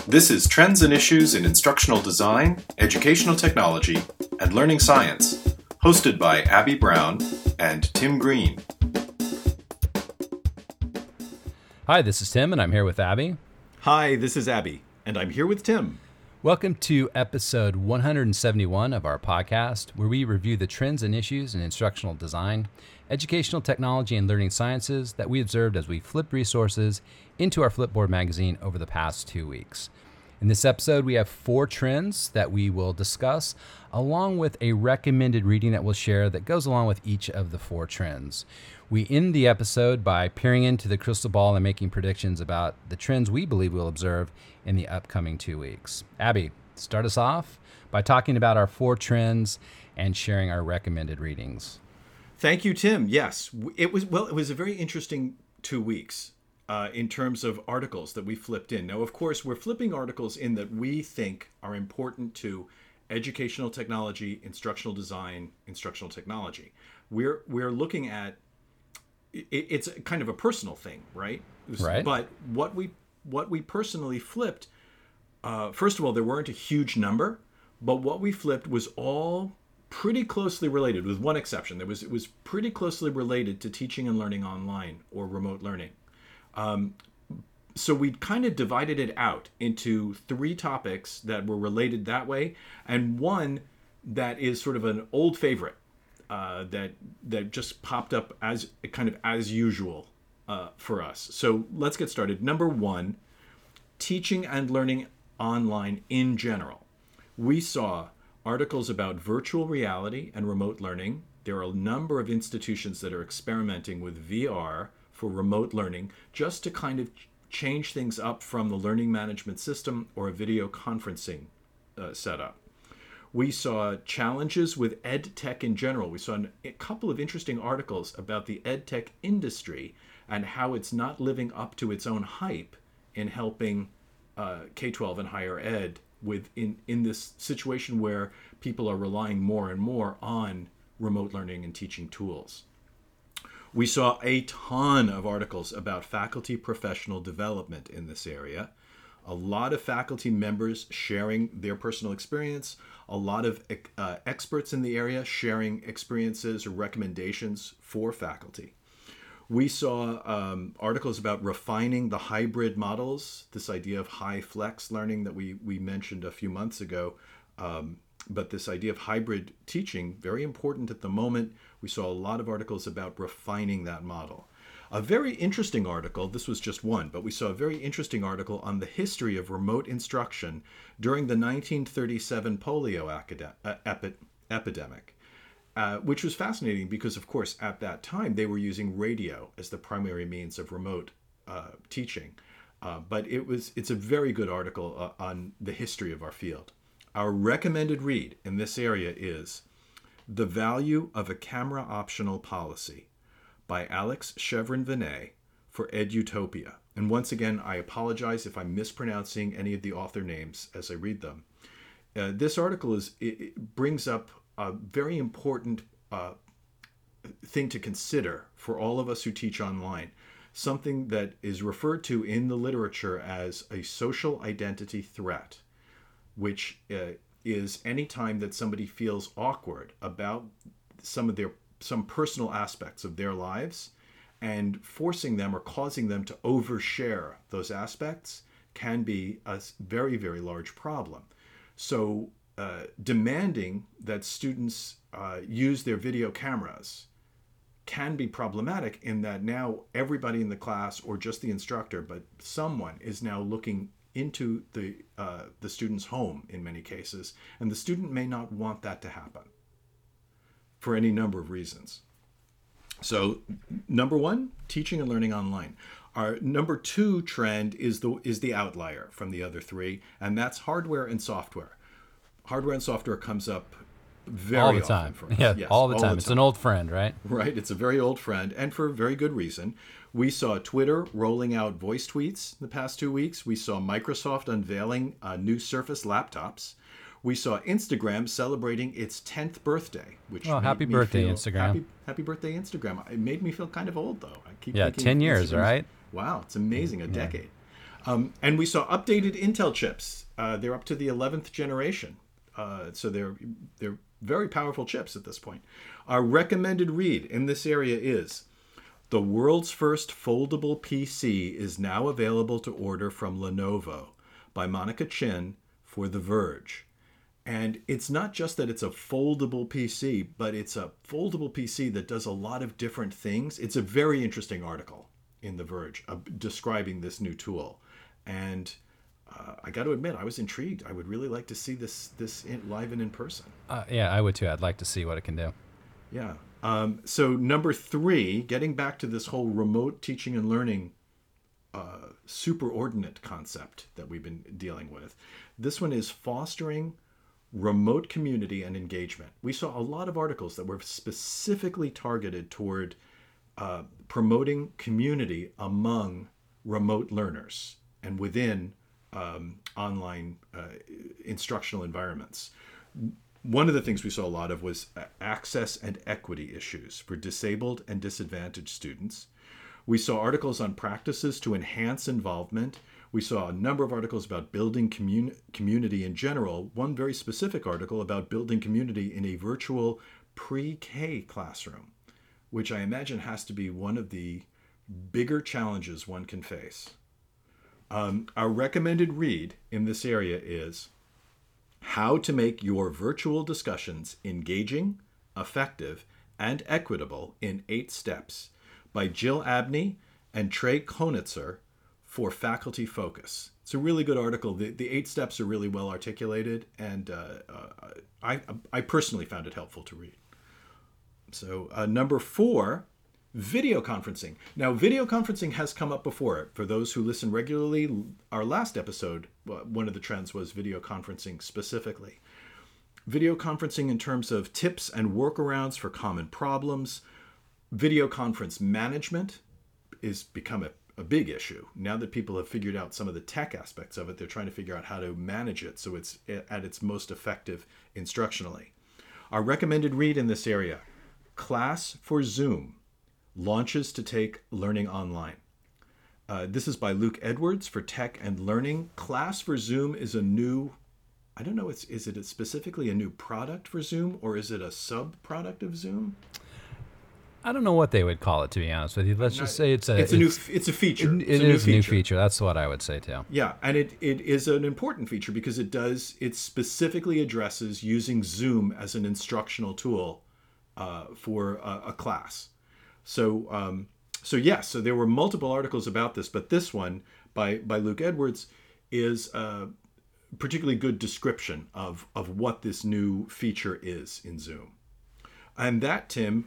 This is Trends and Issues in Instructional Design, Educational Technology, and Learning Science, hosted by Abby Brown and Tim Green. Hi, this is Tim, and I'm here with Abby. Hi, this is Abby, and I'm here with Tim. Welcome to episode 171 of our podcast, where we review the trends and issues in instructional design, educational technology, and learning sciences that we observed as we flipped resources into our Flipboard magazine over the past 2 weeks. In this episode, we have 4 trends that we will discuss, along with a recommended reading that we'll share that goes along with each of the 4 trends. We end the episode by peering into the crystal ball and making predictions about the trends we believe we'll observe in the upcoming 2 weeks. Abby, start us off by talking about our 4 trends and sharing our recommended readings. Thank you, Tim. Yes, it was a very interesting 2 weeks in terms of articles that we flipped in. Now, of course, we're flipping articles in that we think are important to educational technology, instructional design, instructional technology. We're looking at it's kind of a personal thing, right? Right. But what we personally flipped, first of all, there weren't a huge number, but what we flipped was all pretty closely related, with one exception. It was pretty closely related to teaching and learning online or remote learning. So we kind of divided it out into 3 topics that were related that way, and one that is sort of an old favorite that just popped up as kind of as usual for us. So let's get started. Number 1, teaching and learning online in general. We saw articles about virtual reality and remote learning. There are a number of institutions that are experimenting with VR for remote learning, just to kind of change things up from the learning management system or a video conferencing setup. We saw challenges with ed tech in general. We saw a couple of interesting articles about the ed tech industry and how it's not living up to its own hype in helping K-12 and higher ed in this situation where people are relying more and more on remote learning and teaching tools. We saw a ton of articles about faculty professional development in this area. A lot of faculty members sharing their personal experience, a lot of experts in the area sharing experiences or recommendations for faculty. We saw articles about refining the hybrid models, this idea of high flex learning that we mentioned a few months ago. But this idea of hybrid teaching, very important at the moment. We saw a lot of articles about refining that model. A very interesting article, this was just one, but we saw a very interesting article on the history of remote instruction during the 1937 polio epidemic, which was fascinating because, of course, at that time, they were using radio as the primary means of remote teaching. But it's a very good article on the history of our field. Our recommended read in this area is The Value of a Camera Optional Policy by Alex Chevron-Vinay for EdUtopia. And once again, I apologize if I'm mispronouncing any of the author names as I read them. This article it brings up a very important thing to consider for all of us who teach online, something that is referred to in the literature as a social identity threat, which is any time that somebody feels awkward about some personal aspects of their lives, and forcing them or causing them to overshare those aspects can be a very, very large problem. So demanding that students use their video cameras can be problematic in that now everybody in the class, or just the instructor, but someone is now looking into the student's home in many cases, and the student may not want that to happen for any number of reasons. So, number 1, teaching and learning online. Our number 2 trend is the outlier from the other 3, and that's hardware and software. Hardware and software comes up very all the often time. for us. Yeah, yes, all the time. It's an old friend, right? Right. It's a very old friend, and for a very good reason. We saw Twitter rolling out voice tweets in the past 2 weeks. We saw Microsoft unveiling new Surface laptops. We saw Instagram celebrating its 10th birthday, which happy birthday, Instagram. Happy birthday, Instagram. It made me feel kind of old, though. I keep 10 years, Instagram's- right? Wow, it's amazing, a decade. And we saw updated Intel chips. They're up to the 11th generation. So they're very powerful chips at this point. Our recommended read in this area is The World's First Foldable PC is now available to order from Lenovo by Monica Chin for The Verge. And it's not just that it's a foldable PC, but it's a foldable PC that does a lot of different things. It's a very interesting article in The Verge describing this new tool. And I got to admit, I was intrigued. I would really like to see this live and in person. Yeah, I would too. I'd like to see what it can do. Yeah. So number 3, getting back to this whole remote teaching and learning superordinate concept that we've been dealing with. This one is fostering remote community and engagement. We saw a lot of articles that were specifically targeted toward promoting community among remote learners and within online instructional environments. One of the things we saw a lot of was access and equity issues for disabled and disadvantaged students. We saw articles on practices to enhance involvement. We saw a number of articles about building community in general. One very specific article about building community in a virtual pre-K classroom, which I imagine has to be one of the bigger challenges one can face. Our recommended read in this area is How to Make Your Virtual Discussions Engaging, Effective, and Equitable in 8 Steps by Jill Abney and Trey Konitzer for Faculty Focus. It's a really good article. The 8 steps are really well articulated, and I personally found it helpful to read. So number 4, video conferencing. Now, video conferencing has come up before. For those who listen regularly, our last episode, one of the trends was video conferencing specifically. Video conferencing in terms of tips and workarounds for common problems. Video conference management is become a big issue. Now that people have figured out some of the tech aspects of it, they're trying to figure out how to manage it so it's at its most effective instructionally. Our recommended read in this area, Class for Zoom, Launches to Take Learning Online. This is by Luke Edwards for Tech and Learning. Class for Zoom is a new, I don't know, is it specifically a new product for Zoom, or is it a sub-product of Zoom? I don't know what they would call it, to be honest with you. Let's just say it's a feature. It is a new feature. That's what I would say too. Yeah, and it is an important feature because it specifically addresses using Zoom as an instructional tool for a class. So there were multiple articles about this, but this one by Luke Edwards is a particularly good description of what this new feature is in Zoom. And that, Tim,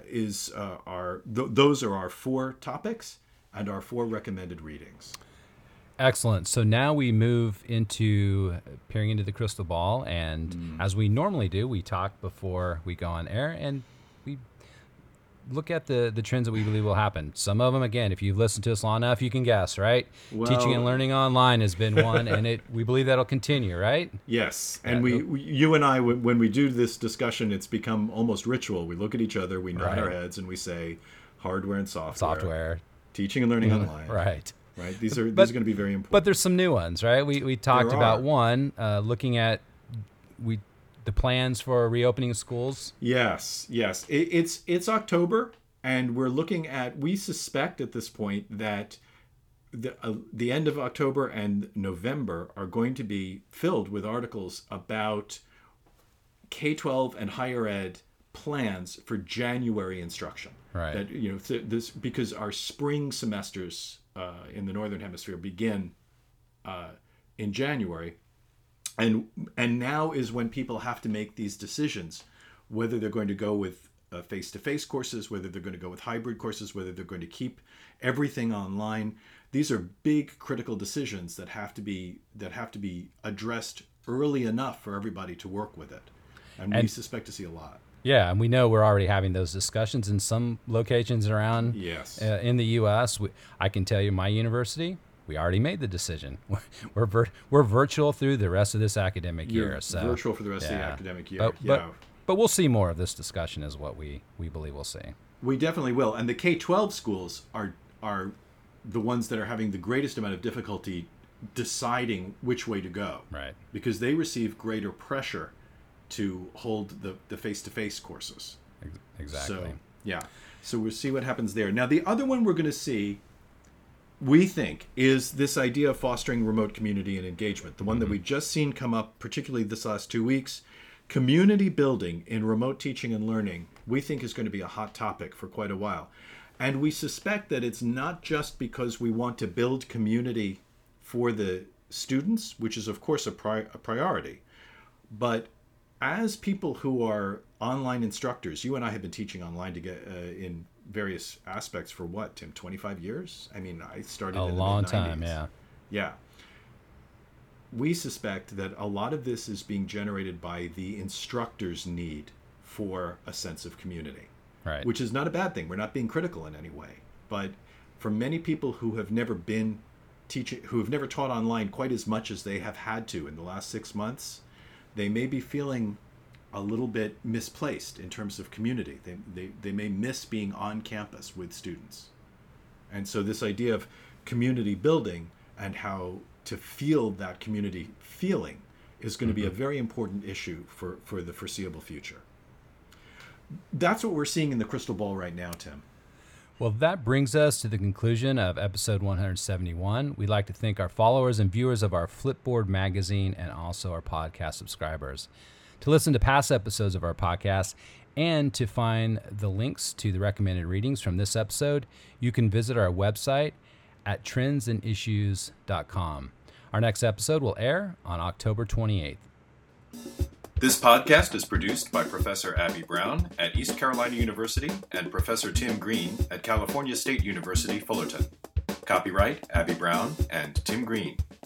those are our 4 topics and our 4 recommended readings. Excellent. So now we move into peering into the crystal ball, and as we normally do, we talk before we go on air, and we look at the trends that we believe will happen. Some of them, again, if you've listened to us long enough, you can guess, right? Well, teaching and learning online has been one, and we believe that'll continue, right? Yes, and you and I, when we do this discussion, it's become almost ritual. We look at each other, we nod our heads, and we say hardware and software. Teaching and learning online. Right. These are going to be very important. But there's some new ones, right? We talked about one, looking at the plans for reopening schools. Yes. It's October, and we're looking at, we suspect at this point that the end of October and November are going to be filled with articles about K-12 and higher ed plans for January instruction. Right. That, this because our spring semesters in the Northern Hemisphere begin in January. And now is when people have to make these decisions, whether they're going to go with face-to-face courses, whether they're going to go with hybrid courses, whether they're going to keep everything online. These are big critical decisions that have to be addressed early enough for everybody to work with it. And we suspect to see a lot. Yeah, and we know we're already having those discussions in some locations around in the U.S. I can tell you my university, we already made the decision. We're virtual through the rest of this academic year. So virtual for the rest of the academic year. But we'll see more of this discussion is what we believe we'll see. We definitely will. And the K-12 schools are the ones that are having the greatest amount of difficulty deciding which way to go. Right. Because they receive greater pressure to hold the face-to-face courses. Exactly. So, yeah. So we'll see what happens there. Now, the other one we're going to see, we think, is this idea of fostering remote community and engagement. The one that we've just seen come up, particularly this last 2 weeks. Community building in remote teaching and learning, we think is going to be a hot topic for quite a while. And we suspect that it's not just because we want to build community for the students, which is, of course, a priority, but as people who are online instructors, you and I have been teaching online to get in various aspects for what, Tim, 25 years? I mean, I started in the long mid-90s. time, yeah. Yeah. We suspect that a lot of this is being generated by the instructor's need for a sense of community, Right. which is not a bad thing. We're not being critical in any way. But for many people who have never been teaching, who have never taught online quite as much as they have had to in the last 6 months, they may be feeling a little bit misplaced in terms of community. They may miss being on campus with students. And so this idea of community building and how to feel that community feeling is going to be a very important issue for the foreseeable future. That's what we're seeing in the crystal ball right now, Tim. Well, that brings us to the conclusion of episode 171. We'd like to thank our followers and viewers of our Flipboard magazine and also our podcast subscribers. To listen to past episodes of our podcast and to find the links to the recommended readings from this episode, you can visit our website at trendsandissues.com. Our next episode will air on October 28th. This podcast is produced by Professor Abby Brown at East Carolina University and Professor Tim Green at California State University, Fullerton. Copyright Abby Brown and Tim Green.